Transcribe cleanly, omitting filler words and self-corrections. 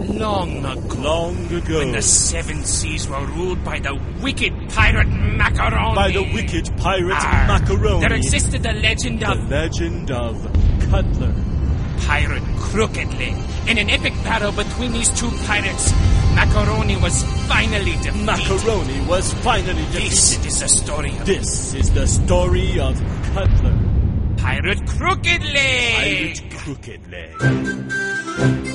Long ago. Long ago. When the seven seas were ruled by the wicked pirate Macaroni. By the wicked pirate Macaroni. There existed the legend of... The legend of Cutler. Pirate Crooked Leg. In an epic battle between these two pirates, Macaroni was finally defeated. Macaroni was finally defeated. This is the story of... This is the story of Cutler. Pirate Crooked Leg. Pirate Crooked Leg.